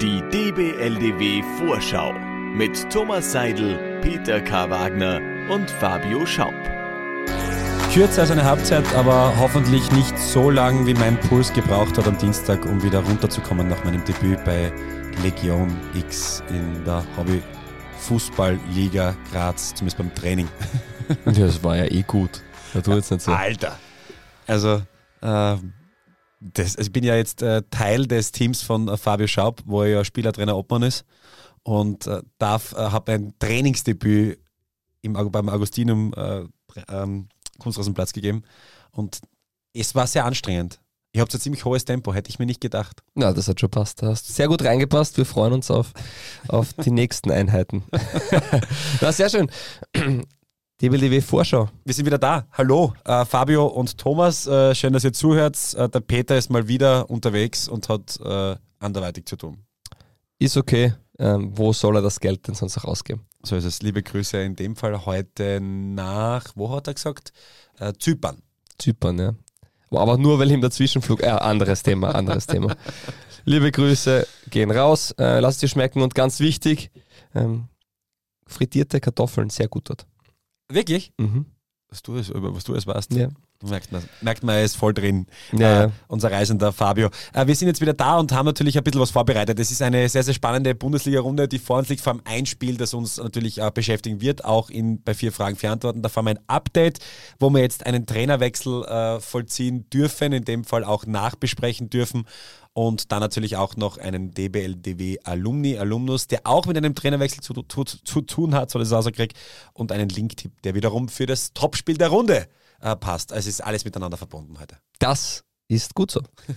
Die DBLDW Vorschau mit Thomas Seidel, Peter K. Wagner und Fabio Schaub. Kürzer als eine Halbzeit, aber hoffentlich nicht so lang, wie mein Puls gebraucht hat am Dienstag, um wieder runterzukommen nach meinem Debüt bei Legion X in der Hobby-Fußball-Liga Graz, zumindest beim Training. Ja, das war ja eh gut. Da tut jetzt nicht so. Alter! Also, ich bin ja jetzt Teil des Teams von Fabio Schaub, wo er ja Spielertrainer Obmann ist und habe ein Trainingsdebüt beim Augustinum Kunstrasenplatz gegeben und es war sehr anstrengend. Ich habe so ein ziemlich hohes Tempo, hätte ich mir nicht gedacht. Na, das hat schon passt. Da hast du sehr gut reingepasst. Wir freuen uns auf die nächsten Einheiten. Na, sehr schön. DBLDW Vorschau. Wir sind wieder da. Hallo, Fabio und Thomas. Schön, dass ihr zuhört. Der Peter ist mal wieder unterwegs und hat anderweitig zu tun. Ist okay. Wo soll er das Geld denn sonst auch ausgeben? So ist es. Liebe Grüße in dem Fall heute nach, wo hat er gesagt? Zypern. Zypern, ja. Aber nur, weil ihm der Zwischenflug, anderes Thema. Liebe Grüße gehen raus. Lass es dir schmecken und ganz wichtig, frittierte Kartoffeln, sehr gut dort. Wirklich? Mhm. Was du es warst. Ja. Merkt man, er ist voll drin, ja. Unser Reisender Fabio. Wir sind jetzt wieder da und haben natürlich ein bisschen was vorbereitet. Es ist eine sehr, sehr spannende Bundesliga-Runde, die vor uns liegt, vor allem ein Spiel, das uns natürlich beschäftigen wird, auch bei 4 Fragen, 4 Antworten. Da fahren wir ein Update, wo wir jetzt einen Trainerwechsel vollziehen dürfen, in dem Fall auch nachbesprechen dürfen. Und dann natürlich auch noch einen DBLDW-Alumnus, der auch mit einem Trainerwechsel zu tun hat, so das rauskriegt, und einen Linktipp, der wiederum für das Topspiel der Runde passt. Also es ist alles miteinander verbunden heute. Das ist gut so.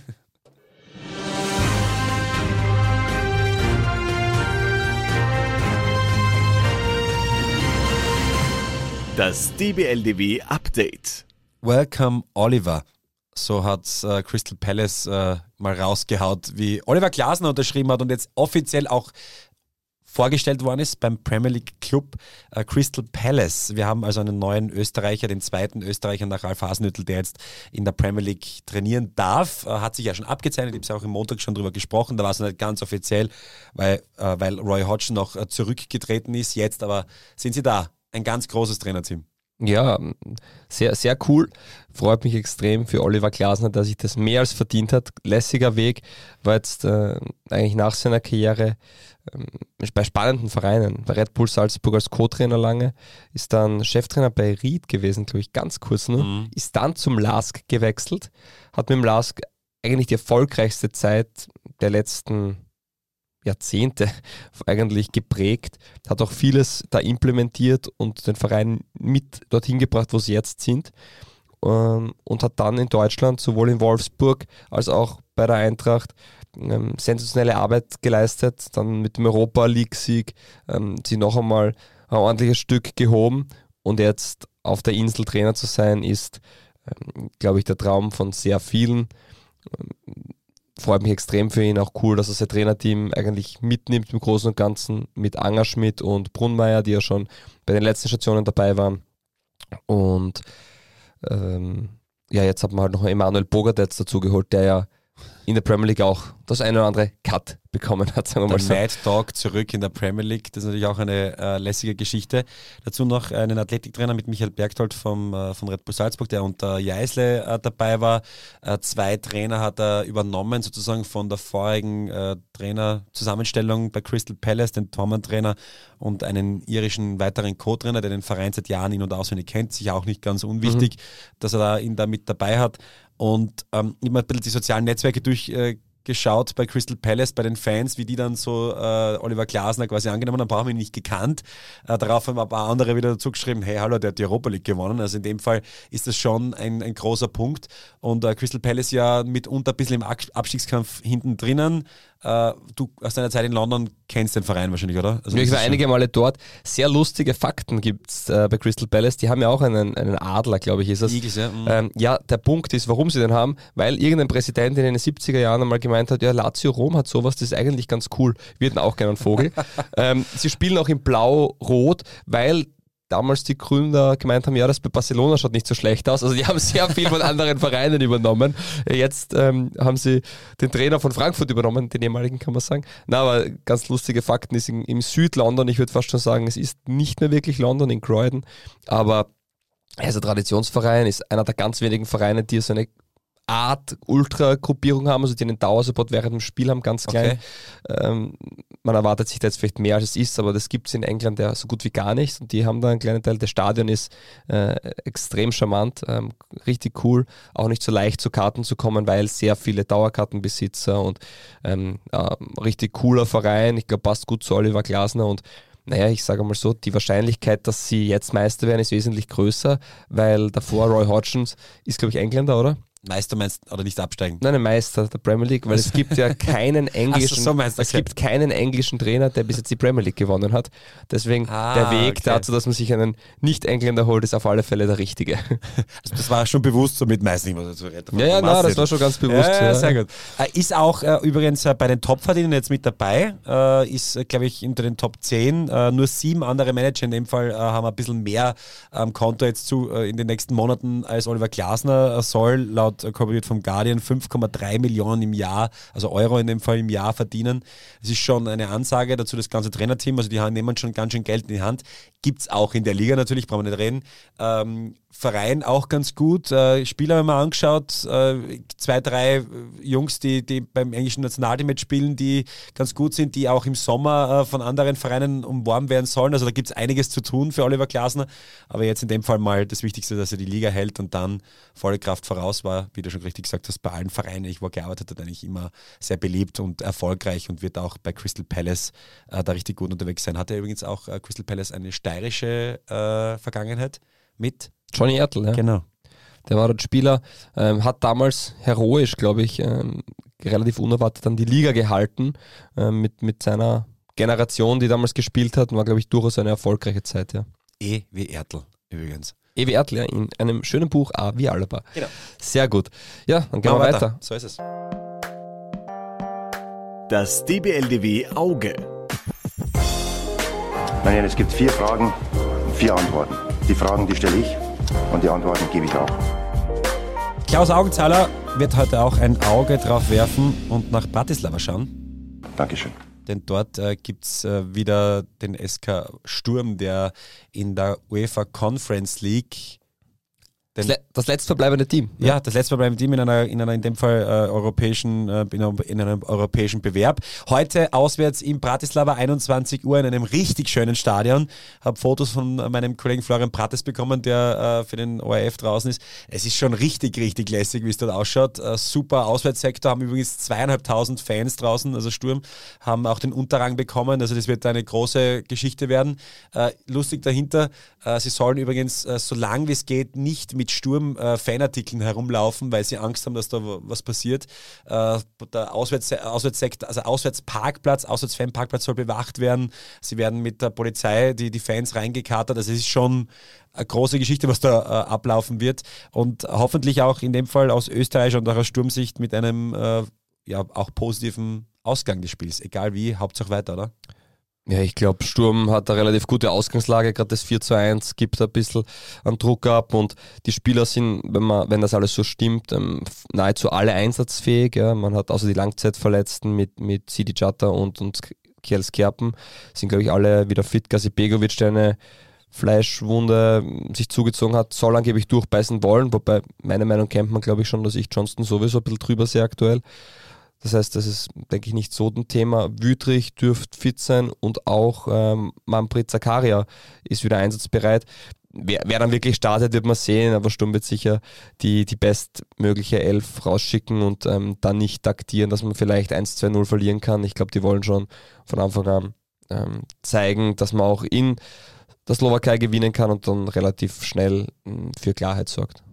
Das DBLDW Update. Welcome Oliver. So hat Crystal Palace mal rausgehaut, wie Oliver Glasner unterschrieben hat und jetzt offiziell auch vorgestellt worden ist beim Premier League Club Crystal Palace. Wir haben also einen neuen Österreicher, den zweiten Österreicher nach Ralf Hasenhüttl, der jetzt in der Premier League trainieren darf. Hat sich ja schon abgezeichnet, ich habe es auch im Montag schon drüber gesprochen, da war es nicht ganz offiziell, weil Roy Hodgson noch zurückgetreten ist. Jetzt aber sind sie da. Ein ganz großes Trainerteam. Ja, sehr, sehr cool. Freut mich extrem für Oliver Glasner, dass sich das mehr als verdient hat. Lässiger Weg, war jetzt eigentlich nach seiner Karriere bei spannenden Vereinen. Bei Red Bull Salzburg als Co-Trainer lange, ist dann Cheftrainer bei Ried gewesen, glaube ich, ganz kurz nur. Ist dann zum LASK gewechselt, hat mit dem LASK eigentlich die erfolgreichste Zeit der letzten Jahrzehnte eigentlich geprägt, hat auch vieles da implementiert und den Verein mit dorthin gebracht, wo sie jetzt sind, und hat dann in Deutschland sowohl in Wolfsburg als auch bei der Eintracht sensationelle Arbeit geleistet, dann mit dem Europa-League-Sieg sie noch einmal ein ordentliches Stück gehoben und jetzt auf der Insel Trainer zu sein, ist, glaube ich, der Traum von sehr vielen. Freut mich extrem für ihn, auch cool, dass er sein Trainerteam eigentlich mitnimmt im Großen und Ganzen mit Angerschmidt und Brunmeier, die ja schon bei den letzten Stationen dabei waren. Und jetzt hat man halt noch Emanuel Bogadec dazu geholt, der ja in der Premier League auch das eine oder andere Cut bekommen hat, sagen wir mal so. Der Mad Dog zurück in der Premier League, das ist natürlich auch eine lässige Geschichte. Dazu noch einen Athletiktrainer mit Michael Bergtold von Red Bull Salzburg, der unter Jeißle dabei war. 2 Trainer hat er übernommen, sozusagen von der vorigen Trainerzusammenstellung bei Crystal Palace, den Tormann-Trainer und einen irischen weiteren Co-Trainer, der den Verein seit Jahren in- und auswendig kennt, sicher auch nicht ganz unwichtig, dass er ihn da mit dabei hat. Und ich habe mal ein bisschen die sozialen Netzwerke durchgeschaut bei Crystal Palace, bei den Fans, wie die dann so Oliver Glasner quasi angenommen haben, brauchen wir ihn nicht gekannt. Darauf haben ein paar andere wieder dazu geschrieben, hey, hallo, der hat die Europa League gewonnen. Also in dem Fall ist das schon ein großer Punkt. Und Crystal Palace ja mitunter ein bisschen im Abstiegskampf hinten drinnen. Du aus deiner Zeit in London kennst den Verein wahrscheinlich, oder? Also ich war einige Male dort. Sehr lustige Fakten gibt es bei Crystal Palace. Die haben ja auch einen Adler, glaube ich, ist es. Eagles, ja. Ja, der Punkt ist, warum sie den haben, weil irgendein Präsident in den 70er Jahren einmal gemeint hat, ja, Lazio Rom hat sowas, das ist eigentlich ganz cool. Wir hätten auch gerne einen Vogel. Sie spielen auch in Blau-Rot, weil damals die Gründer gemeint haben, ja, das bei Barcelona schaut nicht so schlecht aus. Also die haben sehr viel von anderen Vereinen übernommen. Jetzt haben sie den Trainer von Frankfurt übernommen, den ehemaligen, kann man sagen. Na, aber ganz lustige Fakten ist im Süd-London, ich würde fast schon sagen, es ist nicht mehr wirklich London, in Croydon, aber er ist ein Traditionsverein, ist einer der ganz wenigen Vereine, die so eine Art Ultra-Gruppierung haben, also die einen Dauersupport während dem Spiel haben, ganz klein. Okay. Man erwartet sich da jetzt vielleicht mehr, als es ist, aber das gibt es in England ja so gut wie gar nicht und die haben da einen kleinen Teil. Das Stadion ist extrem charmant, richtig cool, auch nicht so leicht zu Karten zu kommen, weil sehr viele Dauerkartenbesitzer und richtig cooler Verein, ich glaube passt gut zu Oliver Glasner und naja, ich sage mal so, die Wahrscheinlichkeit, dass sie jetzt Meister werden, ist wesentlich größer, weil davor Roy Hodgson ist, glaube ich, Engländer, oder? Meister meinst oder nicht absteigen? Nein, ein Meister der Premier League, weil es gibt ja keinen englischen, es gibt keinen englischen Trainer, der bis jetzt die Premier League gewonnen hat. Deswegen der Weg dazu, dass man sich einen Nicht-Engländer holt, ist auf alle Fälle der richtige. Also das war schon bewusst so mit Meister nicht mehr zu retten. Ja, das war schon ganz bewusst. Ja, sehr gut. Ist auch übrigens bei den Top-Verdienern jetzt mit dabei, ist glaube ich unter den Top 10, nur 7 andere Manager in dem Fall haben ein bisschen mehr am Konto jetzt in den nächsten Monaten als Oliver Glasner soll, laut korrigiert vom Guardian, 5,3 Millionen im Jahr, also Euro in dem Fall im Jahr verdienen. Das ist schon eine Ansage dazu, das ganze Trainerteam, also die nehmen schon ganz schön Geld in die Hand. Gibt es auch in der Liga natürlich, brauchen wir nicht reden. Verein auch ganz gut. Spieler haben wir angeschaut, 2, 3 Jungs, die beim englischen Nationalteam mitspielen, die ganz gut sind, die auch im Sommer von anderen Vereinen umworben werden sollen. Also da gibt es einiges zu tun für Oliver Glasner. Aber jetzt in dem Fall mal das Wichtigste, dass er die Liga hält und dann volle Kraft voraus war, wie du schon richtig gesagt hast, bei allen Vereinen, wo er gearbeitet hat, eigentlich immer sehr beliebt und erfolgreich und wird auch bei Crystal Palace da richtig gut unterwegs sein. Hat er übrigens auch Crystal Palace eine steirische Vergangenheit mit Johnny Ertl, ja. Genau. Der war dort Spieler, hat damals heroisch, glaube ich, relativ unerwartet dann die Liga gehalten mit seiner Generation, die damals gespielt hat, war, glaube ich, durchaus eine erfolgreiche Zeit, ja. Wie Ertl übrigens. Wie Ertl, ja, in einem schönen Buch, wie Alaba. Genau. Sehr gut. Ja, dann gehen wir weiter. So ist es. Das DBLDW Auge. Nein, es gibt 4 Fragen und 4 Antworten. Die Fragen, die stelle ich und die Antworten gebe ich auch. Klaus Augenthaler wird heute auch ein Auge drauf werfen und nach Bratislava schauen. Dankeschön. Denn dort gibt es wieder den SK Sturm, der in der UEFA Conference League das letztverbleibende Team. Ja, das letztverbleibende Team in einer in dem Fall in einem europäischen Bewerb. Heute auswärts in Bratislava, 21 Uhr in einem richtig schönen Stadion. Habe Fotos von meinem Kollegen Florian Prates bekommen, der für den ORF draußen ist. Es ist schon richtig, richtig lässig, wie es dort ausschaut. Super Auswärtssektor, haben übrigens 2.500 Fans draußen, also Sturm, haben auch den Unterrang bekommen. Also das wird eine große Geschichte werden. Lustig dahinter, sie sollen übrigens so lang wie es geht nicht mit Sturm-Fanartikeln herumlaufen, weil sie Angst haben, dass da was passiert. Der Auswärtssektor, also Auswärtsfanparkplatz soll bewacht werden. Sie werden mit der Polizei die Fans reingekatert. Also es ist schon eine große Geschichte, was da ablaufen wird. Und hoffentlich auch in dem Fall aus Österreich und auch aus Sturmsicht mit einem auch positiven Ausgang des Spiels. Egal wie, Hauptsache weiter, oder? Ja, ich glaube, Sturm hat eine relativ gute Ausgangslage, gerade das 4:1 gibt ein bisschen an Druck ab und die Spieler sind, wenn das alles so stimmt, nahezu alle einsatzfähig. Ja. Man hat außer die Langzeitverletzten mit Sidi Chata und Kjels Kerpen, sind glaube ich alle wieder fit. Gazi Begovic, der eine Fleischwunde sich zugezogen hat, soll angeblich durchbeißen wollen, wobei meine Meinung kennt man glaube ich schon, dass ich Johnston sowieso ein bisschen drüber sehe aktuell. Das heißt, das ist, denke ich, nicht so ein Thema. Wüthrich dürfte fit sein und auch Manfred Zakaria ist wieder einsatzbereit. Wer dann wirklich startet, wird man sehen, aber Sturm wird sicher die bestmögliche 11 rausschicken und dann nicht taktieren, dass man vielleicht 1-2-0 verlieren kann. Ich glaube, die wollen schon von Anfang an zeigen, dass man auch in der Slowakei gewinnen kann und dann relativ schnell für Klarheit sorgt.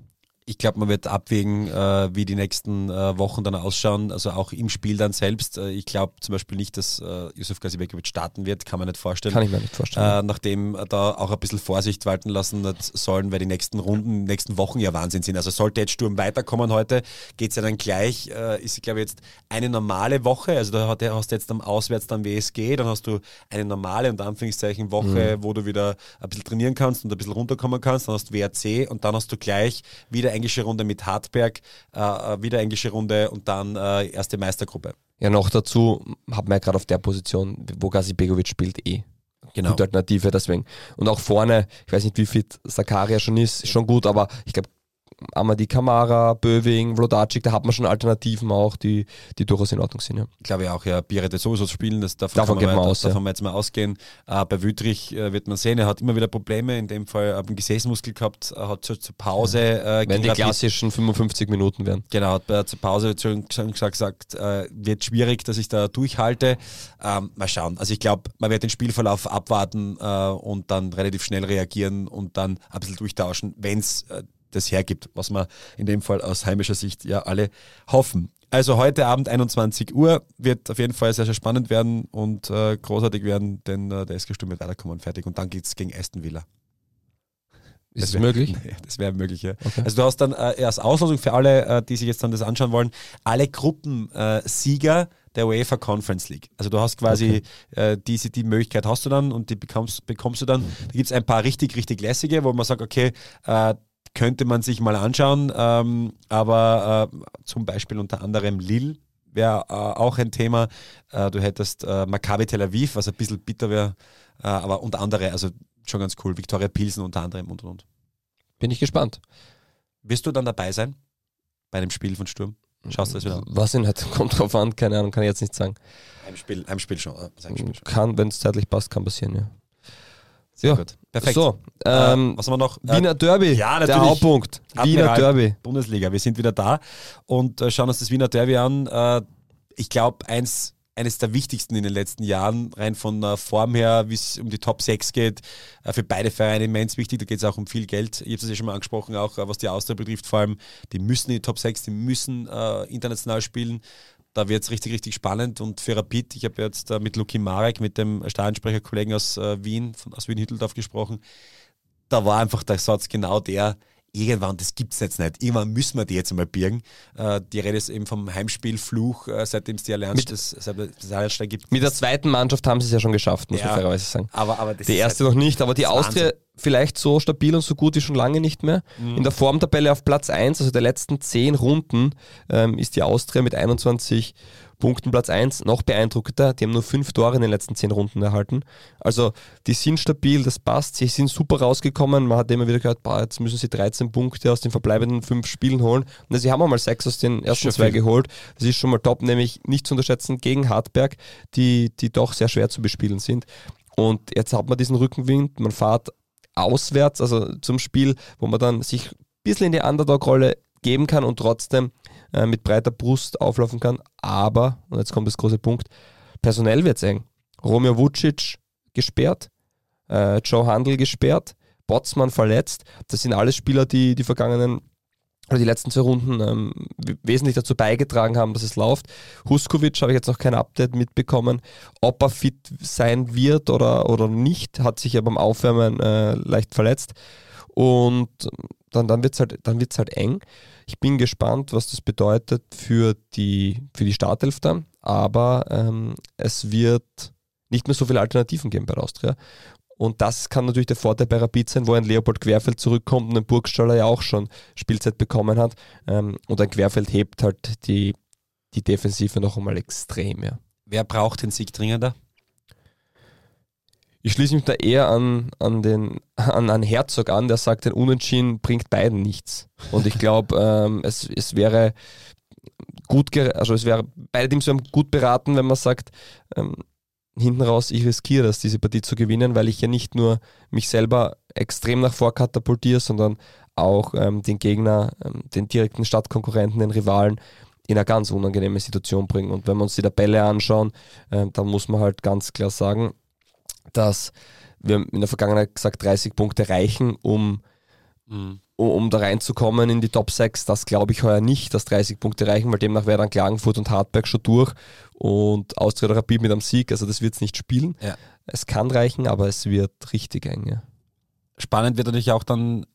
Ich glaube, man wird abwägen, wie die nächsten Wochen dann ausschauen, also auch im Spiel dann selbst. Ich glaube zum Beispiel nicht, dass Yusuf Gazibegovic starten wird, kann man nicht vorstellen. Kann ich mir nicht vorstellen. Nachdem da auch ein bisschen Vorsicht walten lassen sollen, weil die nächsten Runden, nächsten Wochen ja Wahnsinn sind. Also sollte jetzt Sturm weiterkommen heute, geht es ja dann gleich, ist glaube ich jetzt eine normale Woche, also da hast du jetzt am Auswärts dann WSG, dann hast du eine normale, unter Anführungszeichen, Woche, wo du wieder ein bisschen trainieren kannst und ein bisschen runterkommen kannst, dann hast du WRC und dann hast du gleich wieder englische Runde mit Hartberg, wieder englische Runde und dann erste Meistergruppe. Ja, noch dazu hat man ja gerade auf der Position, wo Gazibegovic spielt, Genau. gute Alternative deswegen. Und auch vorne, ich weiß nicht, wie fit Zakaria schon ist schon gut, aber ich glaube, Amadi Kamara, Böwing, Vlodarczyk, da hat man schon Alternativen auch, die durchaus in Ordnung sind. Ja. Ich glaube ja auch, Birete sowieso spielen, davon geht man aus. Davon wir jetzt mal ausgehen. Bei Wüttrich wird man sehen, er hat immer wieder Probleme, in dem Fall einen Gesäßmuskel gehabt, hat zur Pause... Wenn die klassischen 55 Minuten wären. Genau, hat zur Pause schon gesagt, wird schwierig, dass ich da durchhalte. Mal schauen. Also ich glaube, man wird den Spielverlauf abwarten und dann relativ schnell reagieren und dann ein bisschen durchtauschen, wenn es das hergibt, was wir in dem Fall aus heimischer Sicht ja alle hoffen. Also heute Abend 21 Uhr wird auf jeden Fall sehr, sehr spannend werden und großartig werden, denn der SK Sturm wird weiterkommen und fertig und dann geht es gegen Aston Villa. Ist das möglich? Das wäre möglich, ja. Okay. Also du hast dann als Auslosung für alle, die sich jetzt dann das anschauen wollen, alle Gruppensieger der UEFA Conference League. Also du hast quasi die Möglichkeit hast du dann und die bekommst du dann. Da gibt es ein paar richtig, richtig lässige, wo man sagt, okay, könnte man sich mal anschauen, aber zum Beispiel unter anderem Lille wäre auch ein Thema. Du hättest Maccabi Tel Aviv, was ein bisschen bitter wäre, aber unter anderem, also schon ganz cool, Viktoria Pilsen unter anderem und. Bin ich gespannt. Wirst du dann dabei sein bei einem Spiel von Sturm? Schaust du das wieder an? Was denn halt, kommt drauf an, keine Ahnung, kann ich jetzt nicht sagen. Einem Spiel schon. Kann, wenn es zeitlich passt, kann passieren, ja. Sehr gut. Perfekt. So, was haben wir noch? Wiener Derby, ja, natürlich. Der Hauptpunkt. Wiener Derby. Bundesliga, wir sind wieder da und schauen uns das Wiener Derby an. Ich glaube, eines der wichtigsten in den letzten Jahren, rein von der Form her, wie es um die Top 6 geht, für beide Vereine immens wichtig, da geht es auch um viel Geld. Ich habe es ja schon mal angesprochen, auch was die Austria betrifft, vor allem, die müssen in die Top 6, die müssen international spielen. Da wird es richtig, richtig spannend und für Rapid, ich habe jetzt mit Luki Marek, mit dem Stadionsprecherkollegen aus Wien, aus Wien-Hütteldorf gesprochen, da war einfach der Satz genau der, irgendwann, das gibt es jetzt nicht, irgendwann müssen wir die jetzt einmal birgen. Die Rede ist eben vom Heimspielfluch, seitdem es die Allianz gibt. Mit der zweiten Mannschaft haben sie es ja schon geschafft, muss man fairerweise sagen. Aber das die erste halt noch nicht, aber die Austria Wahnsinn. Vielleicht so stabil und so gut wie schon lange nicht mehr. In der Formtabelle auf Platz 1, also der letzten 10 Runden, ist die Austria mit 21 Punkten Platz 1 noch beeindruckender. Die haben nur 5 Tore in den letzten 10 Runden erhalten. Also die sind stabil, das passt. Sie sind super rausgekommen. Man hat immer wieder gehört, jetzt müssen sie 13 Punkte aus den verbleibenden 5 Spielen holen. Und sie haben einmal 6 aus den ersten 2 geholt. Das ist schon mal top, nämlich nicht zu unterschätzen gegen Hartberg, die doch sehr schwer zu bespielen sind. Und jetzt hat man diesen Rückenwind, man fährt auswärts, also zum Spiel, wo man dann sich ein bisschen in die Underdog-Rolle geben kann und trotzdem mit breiter Brust auflaufen kann. Aber, und jetzt kommt das große Punkt, personell wird es eng. Romeo Vucic gesperrt, Joe Handel gesperrt, Botzmann verletzt. Das sind alles Spieler, die vergangenen oder die letzten 2 Runden wesentlich dazu beigetragen haben, dass es läuft. Huskovic habe ich jetzt noch kein Update mitbekommen. Ob er fit sein wird oder nicht, hat sich ja beim Aufwärmen leicht verletzt. Und dann wird es halt eng. Ich bin gespannt, was das bedeutet für die Startelf dann. Aber es wird nicht mehr so viele Alternativen geben bei der Austria. Und das kann natürlich der Vorteil bei Rapid sein, wo ein Leopold Querfeld zurückkommt und ein Burgstaller ja auch schon Spielzeit bekommen hat. Und ein Querfeld hebt halt die Defensive noch einmal extrem. Ja. Wer braucht den Sieg dringender? Ich schließe mich da eher an Herzog an, der sagt, ein Unentschieden bringt beiden nichts. Und ich glaube, es wäre beide Teams wären gut beraten, wenn man sagt, hinten raus, ich riskiere das, diese Partie zu gewinnen, weil ich ja nicht nur mich selber extrem nach vor katapultiere, sondern auch den Gegner, den direkten Stadtkonkurrenten, den Rivalen in eine ganz unangenehme Situation bringen. Und wenn wir uns die Tabelle anschauen, dann muss man halt ganz klar sagen, dass wir in der Vergangenheit gesagt 30 Punkte reichen, um um da reinzukommen in die Top 6. Das glaube ich heuer nicht, dass 30 Punkte reichen, weil demnach wäre dann Klagenfurt und Hartberg schon durch und Austria oder Rapid mit einem Sieg, also das wird es nicht spielen. Ja. Es kann reichen, aber es wird richtig eng. Ja. Spannend wird natürlich auch dann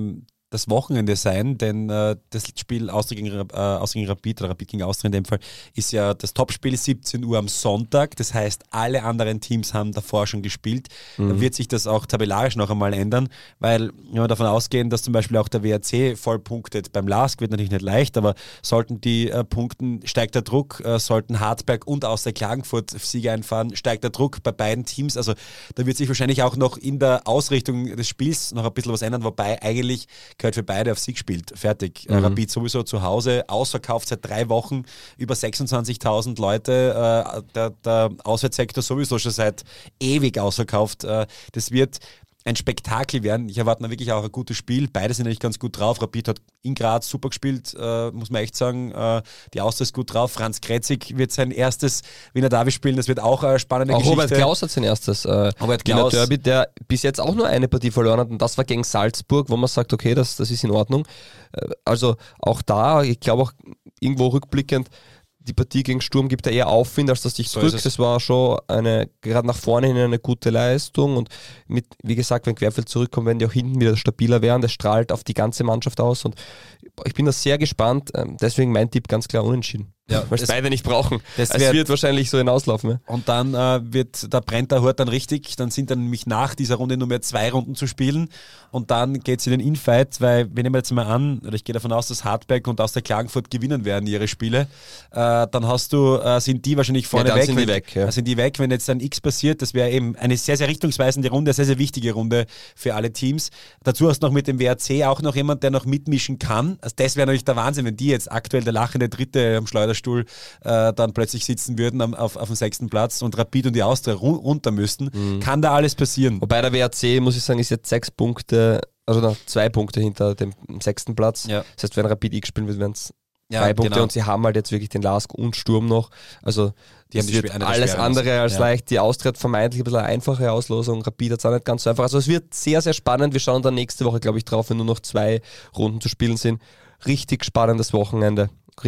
das Wochenende sein, denn das Spiel Austria gegen Rapid, oder Rapid gegen Austria in dem Fall, ist ja das Topspiel 17 Uhr am Sonntag. Das heißt, alle anderen Teams haben davor schon gespielt. Da wird sich das auch tabellarisch noch einmal ändern, weil wenn wir davon ausgehen, dass zum Beispiel auch der WRC voll punktet beim LASK, wird natürlich nicht leicht, aber sollten die punkten, steigt der Druck, sollten Hartberg und Austria Klagenfurt Siege einfahren, steigt der Druck bei beiden Teams. Also da wird sich wahrscheinlich auch noch in der Ausrichtung des Spiels noch ein bisschen was ändern, wobei eigentlich gehört für beide auf Sieg spielt. Fertig. Rapid sowieso zu Hause, ausverkauft seit 3 Wochen, über 26.000 Leute. Der Auswärtssektor sowieso schon seit ewig ausverkauft. Das wird ein Spektakel werden. Ich erwarte wirklich auch ein gutes Spiel. Beide sind eigentlich ganz gut drauf. Rapid hat in Graz super gespielt, muss man echt sagen. Die Austria ist gut drauf. Franz Kretzig wird sein erstes Wiener Derby spielen. Das wird auch eine spannende Geschichte. Robert Klaus hat sein erstes Wiener Derby, der bis jetzt auch nur eine Partie verloren hat und das war gegen Salzburg, wo man sagt, okay, das ist in Ordnung. Also auch da, ich glaube auch irgendwo rückblickend, die Partie gegen Sturm gibt ja eher Aufwind, als dass dich drückt. Das war schon gerade nach vorne hin eine gute Leistung und wie gesagt, wenn Querfeld zurückkommt, werden die auch hinten wieder stabiler werden. Das strahlt auf die ganze Mannschaft aus und ich bin da sehr gespannt. Deswegen mein Tipp ganz klar unentschieden. Ja, weil es beide nicht brauchen. Es wird wahrscheinlich so hinauslaufen. Ja. Und dann brennt der Hort dann richtig. Dann sind dann nämlich nach dieser Runde nur mehr 2 Runden zu spielen. Und dann geht es in den Infight, weil wir nehmen jetzt mal an, oder ich gehe davon aus, dass Hartberg und Austria Klagenfurt gewinnen werden ihre Spiele. Dann sind die wahrscheinlich vorne weg. Sind die weg, wenn jetzt dann X passiert. Das wäre eben eine sehr, sehr richtungsweisende Runde, eine sehr, sehr wichtige Runde für alle Teams. Dazu hast du noch mit dem WRC auch noch jemand, der noch mitmischen kann. Also das wäre natürlich der Wahnsinn, wenn die jetzt aktuell der lachende Dritte am Schleuderstuhl dann plötzlich sitzen würden auf dem 6. Platz und Rapid und die Austria runter müssten. Kann da alles passieren. Wobei der WRC, muss ich sagen, ist jetzt 6 Punkte, also noch 2 Punkte hinter dem 6. Platz. Ja. Das heißt, wenn Rapid X spielen wird, wären es 3 Punkte und sie haben halt jetzt wirklich den LASK und Sturm noch. Also die haben wird alles andere als leicht. Die Austria hat vermeintlich ein bisschen eine einfache Auslosung, Rapid hat es auch nicht ganz so einfach. Also es wird sehr, sehr spannend. Wir schauen dann nächste Woche, glaube ich, drauf, wenn nur noch 2 Runden zu spielen sind. Richtig spannendes Wochenende.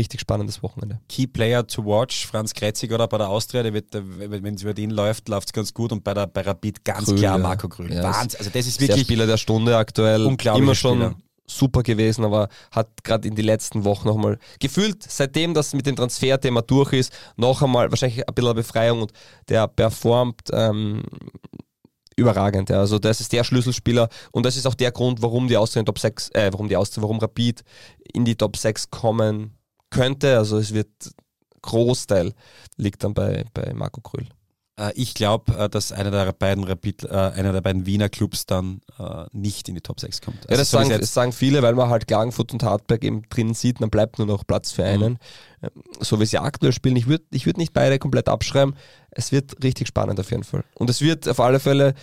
Key Player to watch, Franz Kretzig oder bei der Austria, wenn es über den läuft es ganz gut und bei Rapid ganz Krüll, klar Marco Krüll. Ja, Wahnsinn, also das ist wirklich der Spieler der Stunde aktuell, immer schon Spieler. Super gewesen, aber hat gerade in die letzten Wochen nochmal gefühlt, seitdem das mit dem Transferthema durch ist, noch einmal wahrscheinlich ein bisschen eine Befreiung und der performt überragend. Ja. Also das ist der Schlüsselspieler und das ist auch der Grund, warum die Austria in Top 6, warum Rapid in die Top 6 kommen könnte. Also es wird Großteil liegt dann bei Marco Krüll. Ich glaube, dass einer der beiden Wiener Clubs dann nicht in die Top 6 kommt. Also ja, das sagen viele, weil man halt Klagenfurt und Hartberg eben drin sieht, dann bleibt nur noch Platz für einen. So wie sie aktuell spielen, ich würd nicht beide komplett abschreiben. Es wird richtig spannend auf jeden Fall. Und es wird auf alle Fälle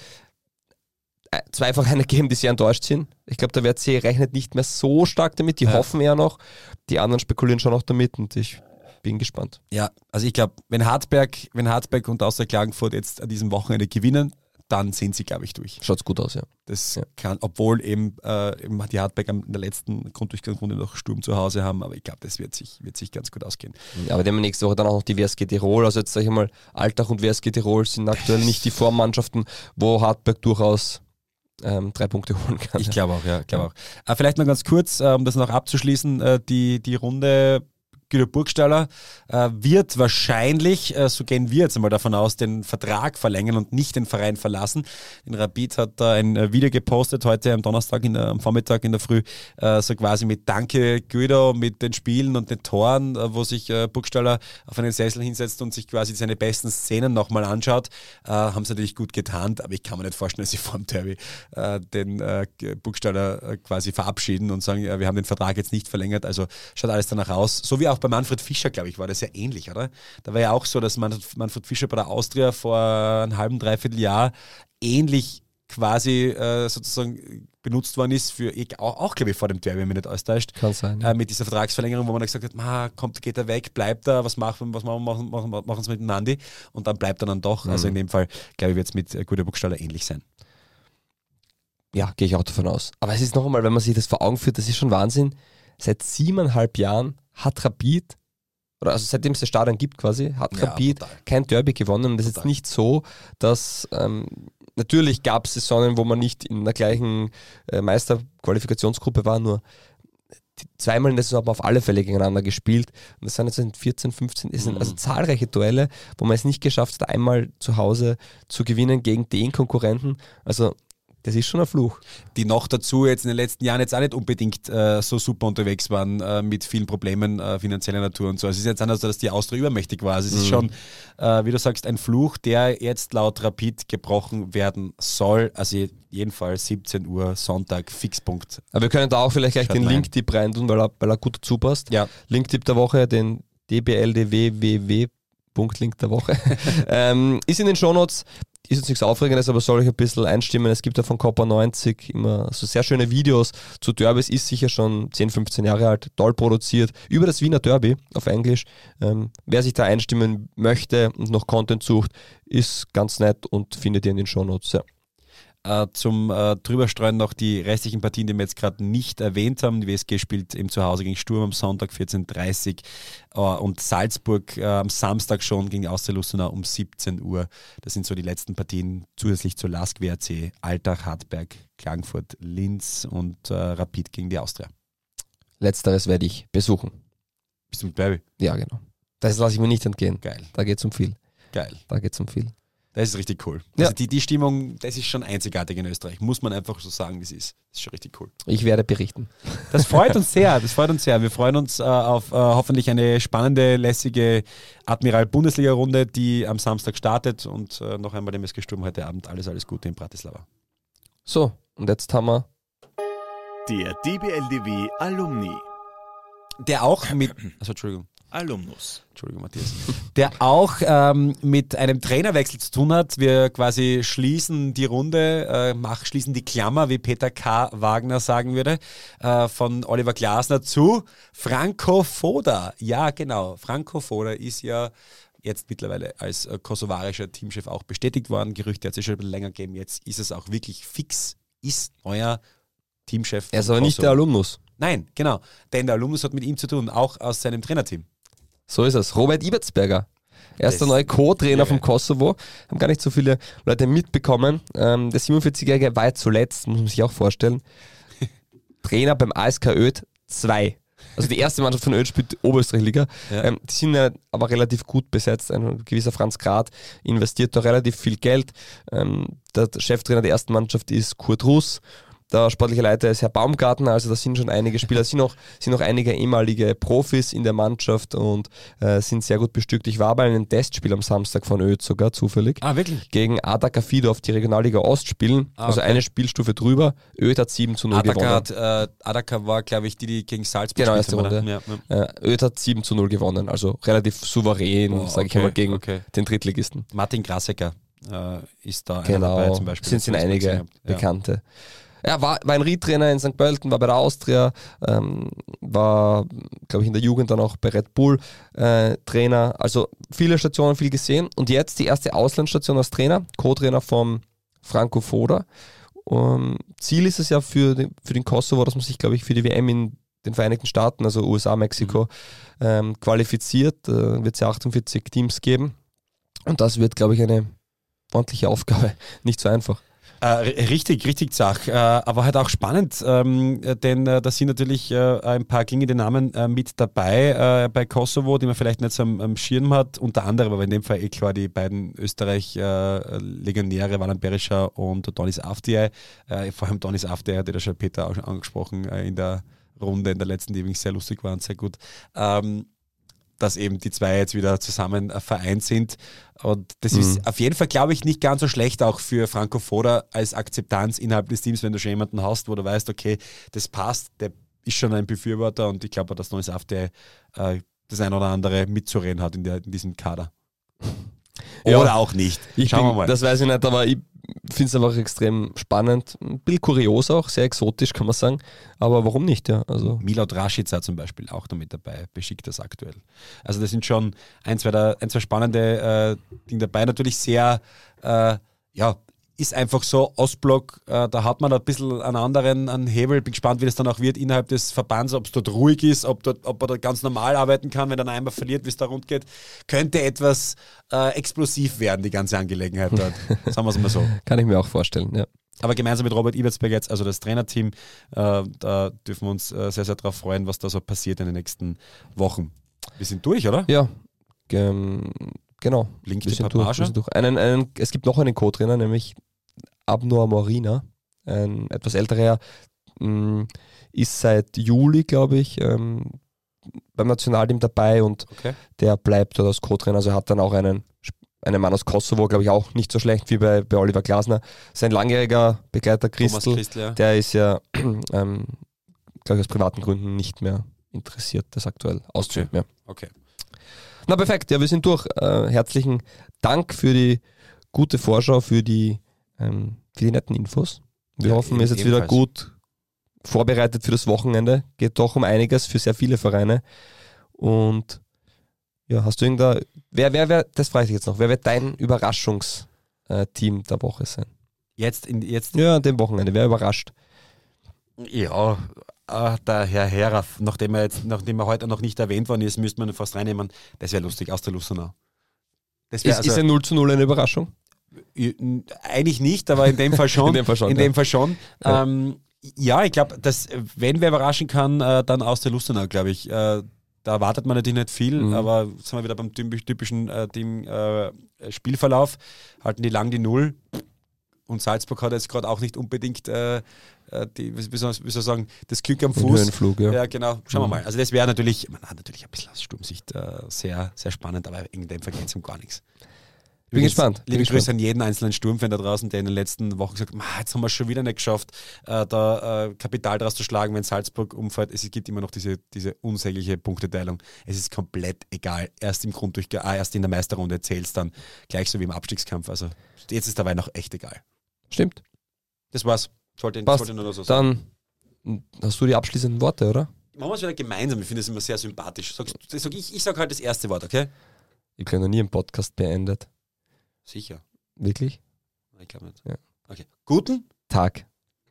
2 Vereine geben, die sehr enttäuscht sind. Ich glaube, der WRC rechnet nicht mehr so stark damit, die hoffen eher noch. Die anderen spekulieren schon noch damit und ich bin gespannt. Ja, also ich glaube, wenn Hartberg und Austria Klagenfurt jetzt an diesem Wochenende gewinnen, dann sind sie, glaube ich, durch. Schaut's gut aus, ja. Das kann, obwohl eben die Hartberg in der letzten Grunddurchgangsrunde noch Sturm zu Hause haben, aber ich glaube, das wird sich ganz gut ausgehen. Aber dann nächste Woche dann auch noch die WSG Tirol, also jetzt sage ich mal, Altach und WSG Tirol sind aktuell nicht die Formmannschaften, wo Hartberg durchaus 3 Punkte holen kann. Ich glaube auch. Vielleicht noch ganz kurz, um das noch abzuschließen, die Runde Güter Burgstaller wird wahrscheinlich, so gehen wir jetzt einmal davon aus, den Vertrag verlängern und nicht den Verein verlassen. Den Rapid hat da ein Video gepostet heute am Donnerstag am Vormittag in der Früh, so quasi mit Danke Güter, mit den Spielen und den Toren, wo sich Burgstaller auf einen Sessel hinsetzt und sich quasi seine besten Szenen nochmal anschaut. Haben sie natürlich gut getan, aber ich kann mir nicht vorstellen, dass sie vor dem Derby den Burgstaller quasi verabschieden und sagen, wir haben den Vertrag jetzt nicht verlängert, also schaut alles danach aus. So wie auch bei Manfred Fischer, glaube ich, war das ja ähnlich, oder? Da war ja auch so, dass Manfred Fischer bei der Austria vor einem halben, dreiviertel Jahr ähnlich quasi sozusagen benutzt worden ist für, auch glaube ich, vor dem Derby, wenn mich nicht alles täuscht. Kann sein. Ja. Mit dieser Vertragsverlängerung, wo man dann gesagt hat, geht er weg, bleibt er, was machen sie mit dem Nandi? Und dann bleibt er dann doch. Also in dem Fall, glaube ich, wird es mit Güter Burgstaller ähnlich sein. Ja, gehe ich auch davon aus. Aber es ist noch einmal, wenn man sich das vor Augen führt, das ist schon Wahnsinn. Seit 7,5 Jahren hat Rapid, oder also seitdem es das Stadion gibt quasi, hat Rapid kein Derby gewonnen. Und das ist jetzt nicht so, dass natürlich gab es Saisonen, wo man nicht in der gleichen Meisterqualifikationsgruppe war, nur zweimal in der Saison haben wir auf alle Fälle gegeneinander gespielt. Und das sind jetzt in 14, 15, es sind also zahlreiche Duelle, wo man es nicht geschafft hat, einmal zu Hause zu gewinnen gegen den Konkurrenten. Also das ist schon ein Fluch. Die noch dazu jetzt in den letzten Jahren jetzt auch nicht unbedingt so super unterwegs waren mit vielen Problemen finanzieller Natur und so. Es ist jetzt anders, dass die Austria übermächtig war. Also es ist schon, wie du sagst, ein Fluch, der jetzt laut Rapid gebrochen werden soll. Also jedenfalls 17 Uhr Sonntag, Fixpunkt. Aber wir können da auch vielleicht gleich den Link-Tipp reintun, weil er gut dazu passt. Ja. Link-Tipp der Woche, den DBLDWWW.Link der Woche. Ist in den Shownotes. Ist jetzt nichts Aufregendes, aber soll ich ein bisschen einstimmen. Es gibt ja von Copa 90 immer so sehr schöne Videos zu Derbys, ist sicher schon 10, 15 Jahre alt, toll produziert, über das Wiener Derby auf Englisch. Wer sich da einstimmen möchte und noch Content sucht, ist ganz nett und findet ihr in den Shownotes. Ja. Zum Drüberstreuen noch die restlichen Partien, die wir jetzt gerade nicht erwähnt haben. Die WSG spielt eben zu Hause gegen Sturm am Sonntag 14:30 und Salzburg am Samstag schon gegen die Austria Lustenau um 17 Uhr. Das sind so die letzten Partien zusätzlich zur LASK WRC, Altach, Hartberg, Klagenfurt, Linz und Rapid gegen die Austria. Letzteres werde ich besuchen. Bist du mit Baby? Ja, genau. Das lasse ich mir nicht entgehen. Geil. Da geht es um viel. Geil. Da geht es um viel. Das ist richtig cool. Ja. Also die Stimmung, das ist schon einzigartig in Österreich. Muss man einfach so sagen, wie es ist. Das ist schon richtig cool. Ich werde berichten. Das freut uns sehr. Wir freuen uns auf hoffentlich eine spannende, lässige Admiral-Bundesliga-Runde, die am Samstag startet. Und noch einmal dem SG Sturm heute Abend alles Gute in Bratislava. So, und jetzt haben wir Der DBLDW Alumni. Der auch mit... Also Entschuldigung, Matthias. Der auch mit einem Trainerwechsel zu tun hat. Wir quasi schließen die Runde, schließen die Klammer, wie Peter K. Wagner sagen würde, von Oliver Glasner zu Franco Foda. Ja, genau. Franco Foda ist ja jetzt mittlerweile als kosovarischer Teamchef auch bestätigt worden. Gerüchte hat es schon ein bisschen länger gegeben. Jetzt ist es auch wirklich fix, ist neuer Teamchef. Er ist aber nicht der Alumnus. Nein, genau. Denn der Alumnus hat mit ihm zu tun, auch aus seinem Trainerteam. So ist es. Robert Ibertsberger. Er ist der neue Co-Trainer vom Kosovo. Haben gar nicht so viele Leute mitbekommen. Der 47-Jährige war zuletzt, muss man sich auch vorstellen, Trainer beim ASK Öd 2. Also die erste Mannschaft von Öd spielt Oberösterreich-Liga. Ja. Die sind ja aber relativ gut besetzt. Ein gewisser Franz Grad investiert da relativ viel Geld. Der Cheftrainer der ersten Mannschaft ist Kurt Russ. Der sportliche Leiter ist Herr Baumgartner, also da sind schon einige Spieler, sind noch einige ehemalige Profis in der Mannschaft und sind sehr gut bestückt. Ich war bei einem Testspiel am Samstag von Öd sogar zufällig. Ah, wirklich? Gegen Adaka Fidorf, die Regionalliga Ost spielen, also eine Spielstufe drüber. Öd hat 7:0 gewonnen. Adaka war, glaube ich, die gegen Salzburg genau, erste Runde. Ja. Öd hat 7:0 gewonnen, also relativ souverän, sage ich einmal, gegen den Drittligisten. Martin Grassecker ist da genau, einer dabei zum Beispiel. Sind einige Bekannte. Er war ein Riedtrainer in St. Pölten, war bei der Austria, war, glaube ich, in der Jugend dann auch bei Red Bull Trainer. Also viele Stationen, viel gesehen. Und jetzt die erste Auslandsstation als Trainer, Co-Trainer von Franco Foda. Ziel ist es ja für den Kosovo, dass man sich, glaube ich, für die WM in den Vereinigten Staaten, also USA, Mexiko, qualifiziert. Wird es ja 48 Teams geben. Und das wird, glaube ich, eine ordentliche Aufgabe. Nicht so einfach. Richtig Zach, aber halt auch spannend, denn da sind natürlich ein paar klingende Namen mit dabei bei Kosovo, die man vielleicht nicht so am Schirm hat, unter anderem, aber in dem Fall klar die beiden Österreich-Legionäre, Valan Berischer und Donis Avdiay, vor allem Donis Avdiay hat ja schon Peter auch schon angesprochen in der Runde, in der letzten, die übrigens sehr lustig war und sehr gut, dass eben die zwei jetzt wieder zusammen vereint sind. Und das ist auf jeden Fall, glaube ich, nicht ganz so schlecht auch für Franco Foda als Akzeptanz innerhalb des Teams, wenn du schon jemanden hast, wo du weißt, okay, das passt, der ist schon ein Befürworter und ich glaube, dass Neues Afte das ein oder andere mitzureden hat in diesem Kader. Oder auch nicht. Schauen wir mal. Das weiß ich nicht, aber ich finde es einfach extrem spannend. Ein bisschen kurios auch, sehr exotisch kann man sagen. Aber warum nicht? Ja, also. Milot Rashica zum Beispiel auch damit dabei, beschickt das aktuell. Also das sind schon ein, zwei spannende Dinge dabei. Natürlich sehr, ist einfach so, Ostblock, da hat man ein bisschen einen Hebel, bin gespannt, wie das dann auch wird innerhalb des Verbands, ob es dort ruhig ist, ob er dort ganz normal arbeiten kann, wenn er dann einmal verliert, wie es da rund geht, könnte etwas explosiv werden, die ganze Angelegenheit dort, sagen wir es mal so. Kann ich mir auch vorstellen, ja. Aber gemeinsam mit Robert Ibertsberg jetzt, also das Trainerteam, da dürfen wir uns sehr, sehr darauf freuen, was da so passiert in den nächsten Wochen. Wir sind durch, oder? Ja, genau. Link Wir die sind durch. Es gibt noch einen Co-Trainer, nämlich Abnoa Morina, ein etwas älterer, ist seit Juli, glaube ich, beim Nationalteam dabei und der bleibt dort als Co-Trainer. Also er hat dann auch einen Mann aus Kosovo, glaube ich, auch nicht so schlecht wie bei Oliver Glasner. Sein langjähriger Begleiter Christel, ja. Der ist ja, glaube ich, aus privaten Gründen nicht mehr interessiert, das aktuell auszuüben. Ja. Okay. Na perfekt, ja, wir sind durch. Herzlichen Dank für die gute Vorschau, für die netten Infos. Wir hoffen, ihr seid jetzt wieder gut vorbereitet für das Wochenende. Geht doch um einiges für sehr viele Vereine. Und ja, hast du das frage ich dich jetzt noch, wer wird dein Überraschungsteam der Woche sein? Jetzt? Ja, an dem Wochenende, wer überrascht? Ja, der Herr Heraf, nachdem er heute noch nicht erwähnt worden ist, müsste man ihn fast reinnehmen. Das wäre lustig, aus der Lustenau. Ist ein 0:0 eine Überraschung? Eigentlich nicht, aber in dem Fall schon. in dem Fall schon. Ja, ich glaube, dass wenn wer überraschen kann, dann aus der Lustenau, glaube ich. Da erwartet man natürlich nicht viel, aber sind wir wieder beim typischen Spielverlauf. Halten die lang die Null. Und Salzburg hat jetzt gerade auch nicht unbedingt wie soll ich sagen, das Glück am Fuß. Höhenflug, ja. Ja, genau. Schauen wir mal. Also das wäre natürlich, man hat natürlich ein bisschen aus Sturmsicht sehr, sehr spannend, aber in dem Fall geht es um gar nichts. Ich bin gespannt. Liebe Grüße an jeden einzelnen Sturmfan da draußen, der in den letzten Wochen gesagt hat, jetzt haben wir es schon wieder nicht geschafft, da Kapital draus zu schlagen, wenn Salzburg umfällt. Es gibt immer noch diese unsägliche Punkteteilung. Es ist komplett egal. Erst in der Meisterrunde zählt es dann, gleich so wie im Abstiegskampf. Also jetzt ist dabei noch echt egal. Stimmt. Das war's. Sollte nur so sagen. Dann hast du die abschließenden Worte, oder? Machen wir es wieder gemeinsam. Ich finde es immer sehr sympathisch. Ich sag halt das erste Wort, okay? Ich habe noch nie einen Podcast beendet. Sicher. Wirklich? Ich glaube nicht. Ja. Okay. Guten Tag.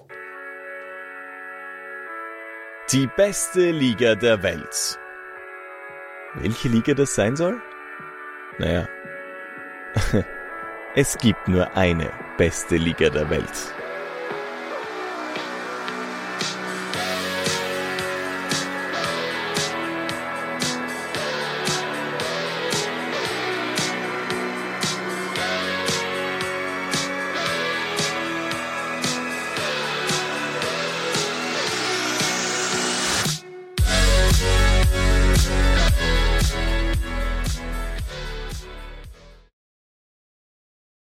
Die beste Liga der Welt. Welche Liga das sein soll? Naja, es gibt nur eine beste Liga der Welt.